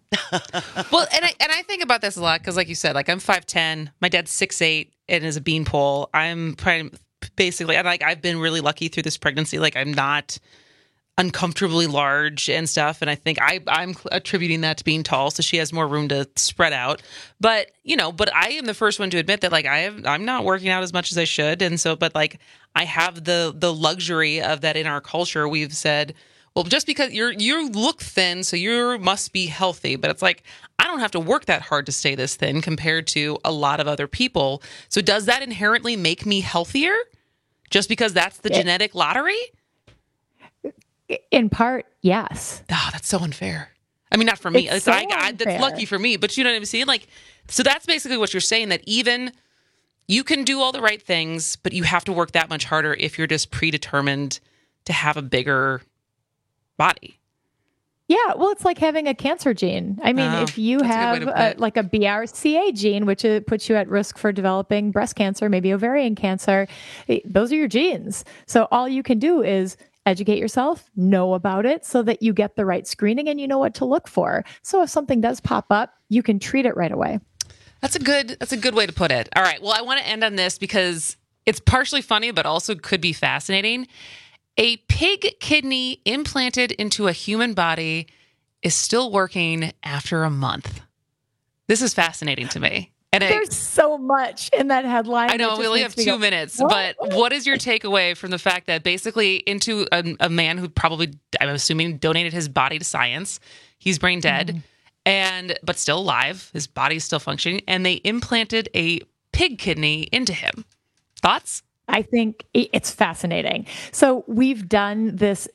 Well, and I and I think about this a lot because, like you said, like I'm five ten, my dad's six eight, and is a beanpole. I'm probably basically, and like I've been really lucky through this pregnancy. Like I'm not uncomfortably large and stuff, and I think I I'm attributing that to being tall, so she has more room to spread out. But you know, but I am the first one to admit that like I have I'm not working out as much as I should, and so but like I have the the luxury of that in our culture. We've said, well, just because you're you look thin, so you must be healthy. But it's like, I don't have to work that hard to stay this thin compared to a lot of other people. So does that inherently make me healthier just because that's the yeah. genetic lottery? In part, yes. Oh, that's so unfair. I mean, not for me. It's, it's so I, I, that's lucky for me. But you know what I'm saying? Like, so that's basically what you're saying, that even you can do all the right things, but you have to work that much harder if you're just predetermined to have a bigger body. Yeah, well, it's like having a cancer gene. I mean, oh, if you have a, like a B R C A gene, which uh, puts you at risk for developing breast cancer, maybe ovarian cancer, those are your genes. So all you can do is educate yourself, know about it so that you get the right screening and you know what to look for. So if something does pop up, you can treat it right away. That's a good, that's a good way to put it. All right. Well, I want to end on this because it's partially funny, but also could be fascinating. A pig kidney implanted into a human body is still working after a month. This is fascinating to me. And There's I, so much in that headline. I know we only have two go, minutes, what? But what is your takeaway from the fact that basically into a, a man who probably, I'm assuming, donated his body to science, he's brain dead, mm. and but still alive, his body's still functioning, and they implanted a pig kidney into him. Thoughts? I think it's fascinating. So we've done this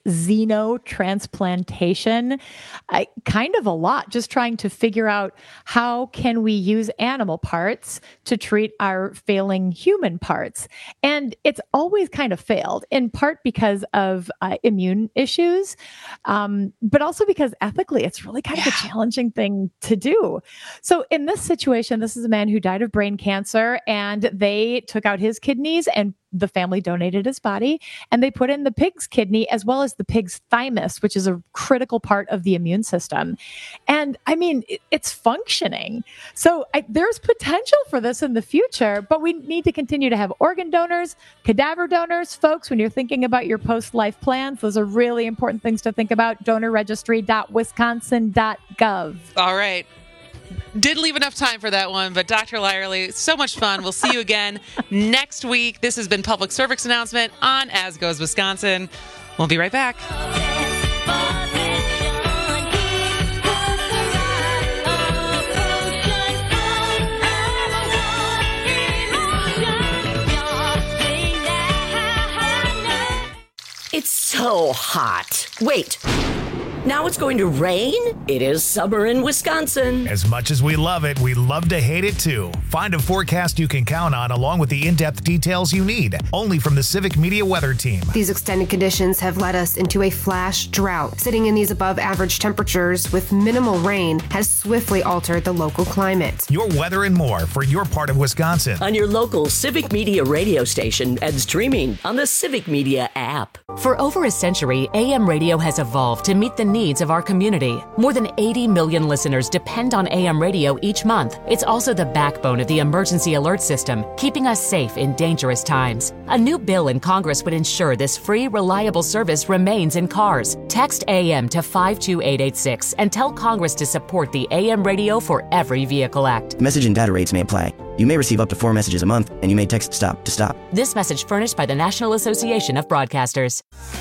xenotransplantation uh, kind of a lot, just trying to figure out how can we use animal parts to treat our failing human parts. And it's always kind of failed, in part because of uh, immune issues, um, but also because ethically it's really kind yeah. of a challenging thing to do. So in this situation, this is a man who died of brain cancer, and they took out his kidneys and the family donated his body, and they put in the pig's kidney as well as the pig's thymus, which is a critical part of the immune system. And I mean, it, it's functioning. So I, there's potential for this in the future, but we need to continue to have organ donors, cadaver donors. Folks, when you're thinking about your post-life plans, those are really important things to think about. donor registry dot wisconsin dot gov. All right. Did leave enough time for that one, but Doctor Lyerly, so much fun. We'll see you again next week. This has been Public Service Announcement on As Goes Wisconsin. We'll be right back. It's so hot. Wait. Now it's going to rain? It is summer in Wisconsin. As much as we love it, we love to hate it too. Find a forecast you can count on along with the in-depth details you need. Only from the Civic Media Weather Team. These extended conditions have led us into a flash drought. Sitting in these above average temperatures with minimal rain has swiftly altered the local climate. Your weather and more for your part of Wisconsin. On your local Civic Media radio station and streaming on the Civic Media app. For over a century, A M radio has evolved to meet the needs of our community. More than eighty million listeners depend on A M radio each month. It's also the backbone of the emergency alert system, keeping us safe in dangerous times. A new bill in Congress would ensure this free, reliable service remains in cars. Text A M to five two eight eight six and tell Congress to support the A M Radio for Every Vehicle Act. Message and data rates may apply. You may receive up to four messages a month, and you may text STOP to stop. This message furnished by the National Association of Broadcasters.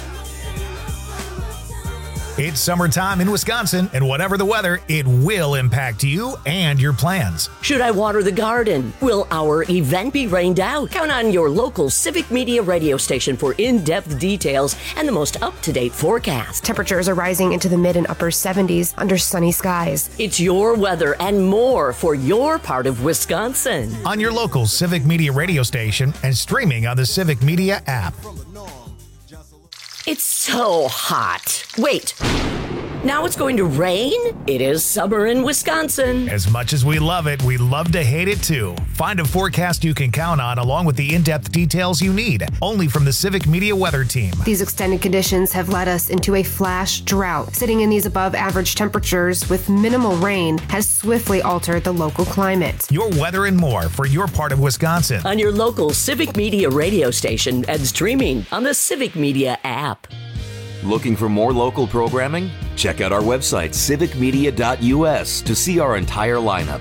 It's summertime in Wisconsin, and whatever the weather, it will impact you and your plans. Should I water the garden? Will our event be rained out? Count on your local Civic Media radio station for in-depth details and the most up-to-date forecast. Temperatures are rising into the mid and upper seventies under sunny skies. It's your weather and more for your part of Wisconsin. On your local Civic Media radio station and streaming on the Civic Media app. It's so hot. Wait. Now it's going to rain? It is summer in Wisconsin. As much as we love it, we love to hate it too. Find a forecast you can count on along with the in-depth details you need, only from the Civic Media Weather Team. These extended conditions have led us into a flash drought. Sitting in these above average temperatures with minimal rain has swiftly altered the local climate. Your weather and more for your part of Wisconsin. On your local Civic Media radio station and streaming on the Civic Media app. Looking for more local programming? Check out our website, civic media dot u s, to see our entire lineup.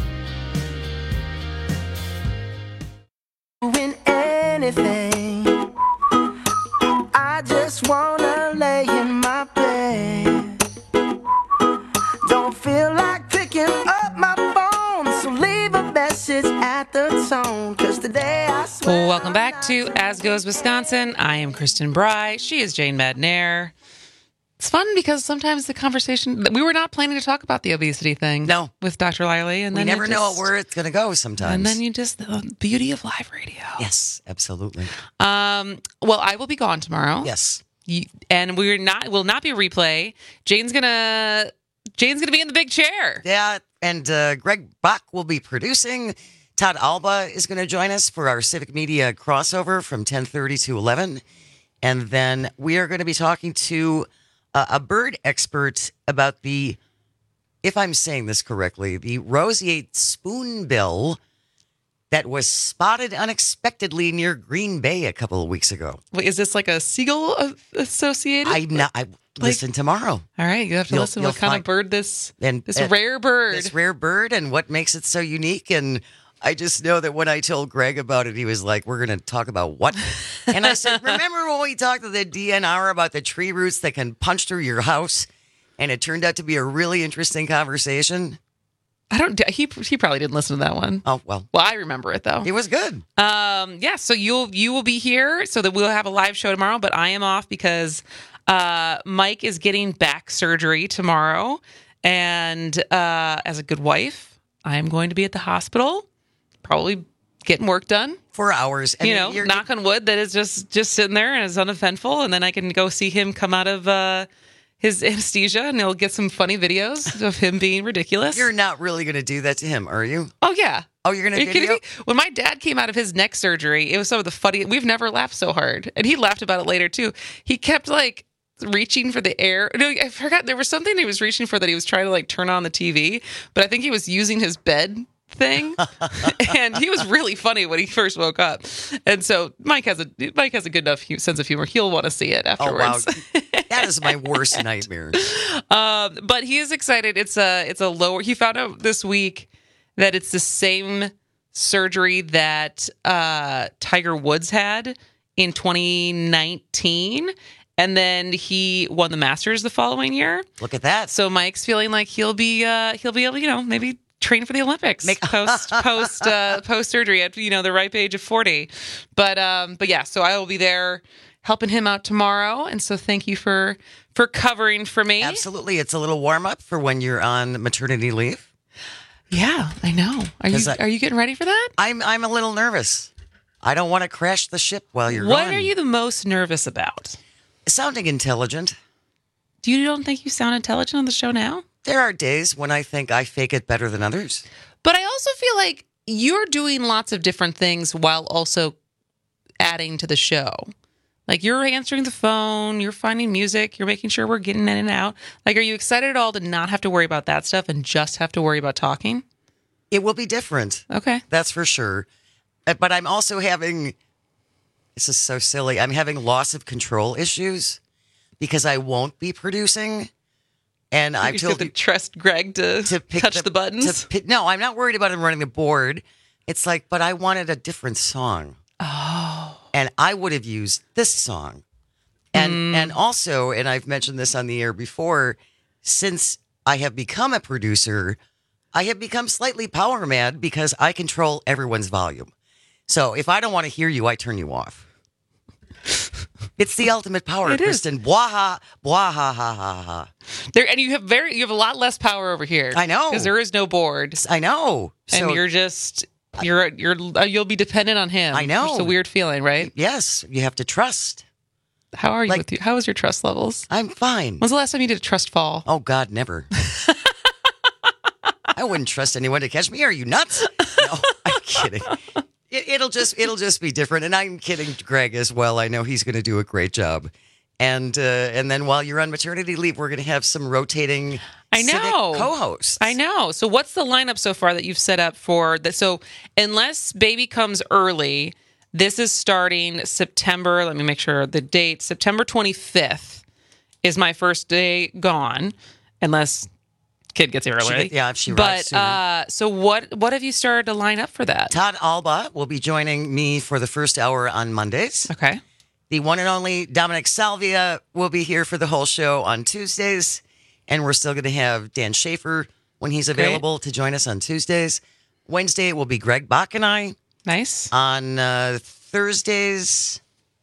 Win anything. I just wanna lay in my bed. Don't feel like picking up my phone, so leave a message at the tone, 'cause today I swear. Welcome back to As Goes Wisconsin. I am Kristen Bry. She is Jane Madnair. It's fun because sometimes the conversation, we were not planning to talk about the obesity thing. No. With Doctor Liley. And We then never it know just- where it's going to go sometimes. And then you just, the beauty of live radio. Yes, absolutely. Um, well, I will be gone tomorrow. Yes. You, and we're not, will not be a replay. Jane's going to, Jane's going to be in the big chair. Yeah. And uh, Greg Bach will be producing. Todd Alba is going to join us for our Civic Media crossover from ten thirty to eleven. And then we are going to be talking to uh, a bird expert about the, if I'm saying this correctly, the roseate spoonbill that was spotted unexpectedly near Green Bay a couple of weeks ago. Wait, is this like a seagull uh, associated? I'm not, I listen tomorrow. All right, you have to You'll- listen to you'll what kind find- of bird this, And this uh, rare bird. This rare bird and what makes it so unique. And I just know that when I told Greg about it, he was like, we're going to talk about what? And I said, remember when we talked to the D N R about the tree roots that can punch through your house? And it turned out to be a really interesting conversation. I don't, he, he probably didn't listen to that one. Oh, well. Well, I remember it though. It was good. Um, yeah, so you'll, you will be here so that we'll have a live show tomorrow, but I am off because uh, Mike is getting back surgery tomorrow. And uh, as a good wife, I am going to be at the hospital, probably getting work done. For hours. And you know, you're- knock on wood that is just, just sitting there and is uneventful. And then I can go see him come out of uh, his anesthesia and he'll get some funny videos of him being ridiculous. You're not really going to do that to him, are you? Oh, yeah. Oh, you're going Are to you kidding video? me? When my dad came out of his neck surgery, it was some of the funny. We've never laughed so hard. And he laughed about it later, too. He kept like reaching for the air. No, I forgot. There was something he was reaching for that he was trying to like turn on the T V. But I think he was using his bed thing. And he was really funny when he first woke up. And so Mike has a Mike has a good enough hu- sense of humor. He'll want to see it afterwards. Oh, wow. That is my worst nightmare. Um, but he is excited. It's a it's a lower. He found out this week that it's the same surgery that uh, Tiger Woods had in twenty nineteen, and then he won the Masters the following year. Look at that. So Mike's feeling like he'll be uh, he'll be able, you know, maybe train for the Olympics Make- post post uh, post surgery at you know the ripe age of forty. But um, but yeah, so I will be there helping him out tomorrow, and so thank you for for covering for me. Absolutely. It's a little warm up for when you're on maternity leave. Yeah, I know. Are you I- are you getting ready for that? I'm I'm a little nervous. I don't want to crash the ship while you're What gone. are you the most nervous about? Sounding intelligent. Do you don't think you sound intelligent on the show now? There are days when I think I fake it better than others. But I also feel like you're doing lots of different things while also adding to the show. Like you're answering the phone, you're finding music, you're making sure we're getting in and out. Like, are you excited at all to not have to worry about that stuff and just have to worry about talking? It will be different. Okay. That's for sure. Uh, But I'm also having, this is so silly, I'm having loss of control issues because I won't be producing. And You I've just told have to you trust Greg to, to pick touch the, buttons. to pick- no, I'm not worried about him running the board. It's like, but I wanted a different song. Oh. And I would have used this song. And Mm. and also, and I've mentioned this on the air before, since I have become a producer, I have become slightly power mad because I control everyone's volume. So if I don't want to hear you, I turn you off. It's the ultimate power, It is. Kristen. Bwaha, bwaha, ha, ha, ha. There, and you have very, you have a lot less power over here. I know. because there is no board, I know. and So- you're just you're you're uh, you'll be dependent on him. I know. It's a weird feeling, right? Yes, you have to trust. How are you Like- with you? How is your trust levels? I'm fine. When's the last time you did a trust fall? Oh, God, never. I wouldn't trust anyone to catch me. Are you nuts? No, I'm kidding. It, it'll just it'll just be different. And I'm kidding Greg as well. I know he's going to do a great job. And uh, and then while you're on maternity leave, we're going to have some rotating I know. Civic co-hosts. I know. So what's the lineup so far that you've set up for that? So unless baby comes early, this is starting September. Let me make sure the date. September twenty-fifth is my first day gone, unless kid gets here early. She, yeah, if she But arrives sooner. uh, so what? What have you started to line up for that? Todd Alba will be joining me for the first hour on Mondays. Okay. The one and only Dominic Salvia will be here for the whole show on Tuesdays. And we're still going to have Dan Schaefer when he's available to join us on Tuesdays. Wednesday, it will be Greg Bach and I. Nice. On uh, Thursdays,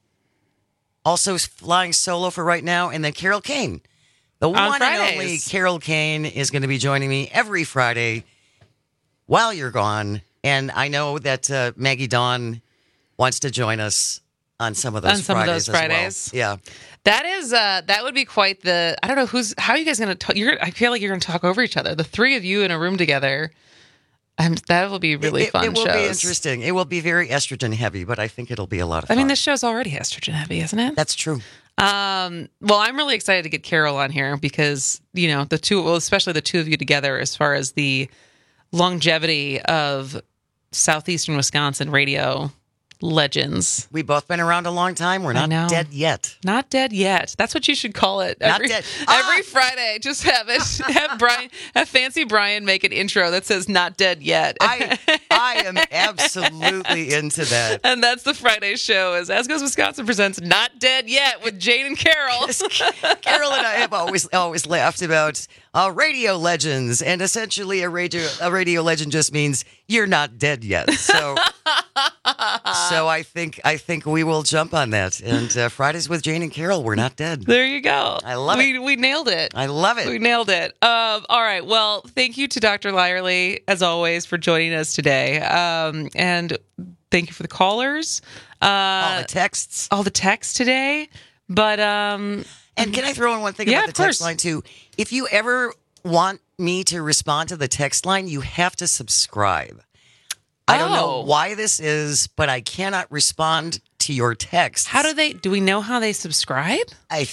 also flying solo for right now. And then Carol Kane. The On one and Fridays. only Carol Kane is going to be joining me every Friday while you're gone. And I know that uh, Maggie Dawn wants to join us on some of those On some of Fridays those as well. Fridays. Yeah. That is uh that would be quite the I don't know who's how are you guys gonna talk you're I feel like you're gonna talk over each other. The three of you in a room together. Um, that will be really it, it, fun. It will shows. be interesting. It will be very estrogen heavy, but I think it'll be a lot of I fun. mean, this show's already estrogen heavy, isn't it? That's true. Um, well, I'm really excited to get Carol on here because, you know, the two, well, especially the two of you together, as far as the longevity of Southeastern Wisconsin radio legends. We've both been around a long time. We're I not know. dead yet. Not dead yet. That's what you should call it. Not Every, dead. every Friday, just have it. Have Brian, have Fancy Brian make an intro that says "Not dead yet." I I am absolutely into that. And that's the Friday show. Is As Goes Wisconsin presents "Not Dead Yet" with Jane and Carol. Carol and I have always always laughed about uh, radio legends, and essentially a radio a radio legend just means you're not dead yet. So. So I think I think we will jump on that. And uh, Fridays with Jane and Carol, we're not dead. There you go. I love we, it. We nailed it. I love it. We nailed it. Um, all right. Well, thank you to Doctor Lyerly, as always, for joining us today. Um, and thank you for the callers. Uh, all the texts. All the texts today. But um, and can I throw in one thing yeah, about the of text course. line too? If you ever want me to respond to the text line, you have to subscribe. I don't know Oh. why this is, but I cannot respond to your text. How do they? Do we know how they subscribe? I.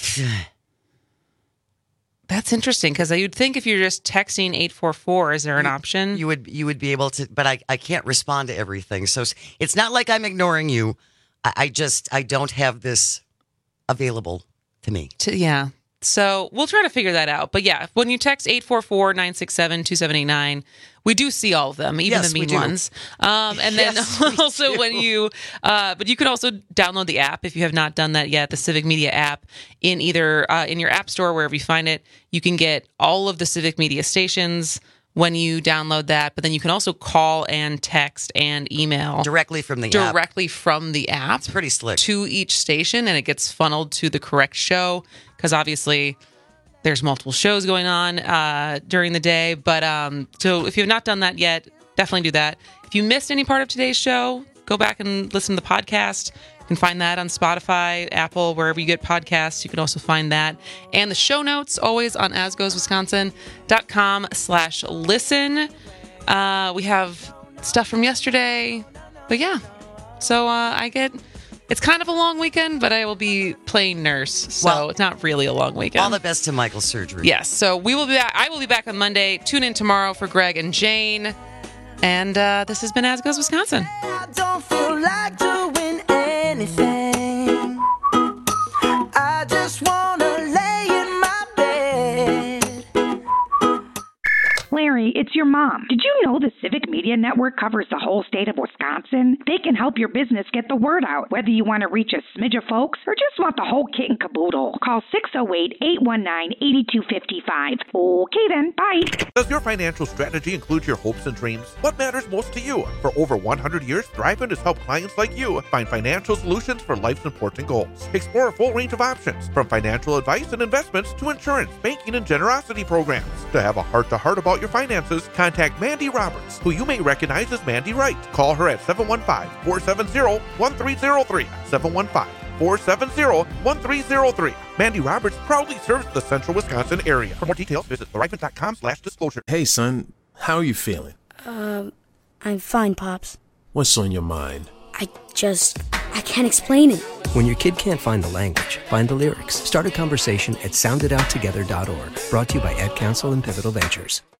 That's interesting because you'd think if you're just texting eight four four, is there an option? You would you would be able to, but I, I can't respond to everything. So it's not like I'm ignoring you. I, I just I don't have this available to me. To, yeah. So we'll try to figure that out. But yeah, when you text eight four four, nine six seven, two seven eight nine, we do see all of them, even Yes, the we mean do. ones. Um, and Yes, then we also do. when you, uh, but you could also download the app if you have not done that yet, the Civic Media app in either uh, in your app store, wherever you find it. You can get all of the Civic Media stations when you download that, but then you can also call and text and email Directly from the app. directly from the app. It's pretty slick. To each station, and it gets funneled to the correct show because obviously there's multiple shows going on uh, during the day. But um, so if you have not done that yet, definitely do that. If you missed any part of today's show, go back and listen to the podcast. You can find that on Spotify, Apple, wherever you get podcasts. You can also find that. And the show notes always on asgoeswisconsin.com slash listen. Uh, we have stuff from yesterday. But yeah, so uh, I get... It's kind of a long weekend, but I will be playing nurse, so Well, it's not really a long weekend. All the best to Michael's surgery. Yes, so we will be back. I will be back on Monday. Tune in tomorrow for Greg and Jane. And uh, this has been As Goes Wisconsin. I don't feel like doing anything. I just wanna lay in my bed. Larry, it's your mom. Did you know the Civic Media Network covers the whole state of Wisconsin? They can help your business get the word out, whether you want to reach a smidge of folks or just want the whole kit and caboodle. Call six oh eight, eight one nine, eight two five five. Okay then, bye. Does your financial strategy include your hopes and dreams? What matters most to you? For over one hundred years, Thriveman has helped clients like you find financial solutions for life's important goals. Explore a full range of options, from financial advice and investments to insurance, banking, and generosity programs. To have a heart-to-heart about your finances, contact Mandy Roberts, who you may recognize as Mandy Wright. Call her at seven one five, four seven zero, one three zero three, seven one five, four seven zero, one three zero three. Mandy Roberts proudly serves the central Wisconsin area. For more details, visit the rifle dot com slash disclosure. Hey, son, how are you feeling? Um, I'm fine, Pops. What's on your mind? I just, I can't explain it. When your kid can't find the language, find the lyrics. Start a conversation at sound it out together dot org. Brought to you by Ad Council and Pivotal Ventures.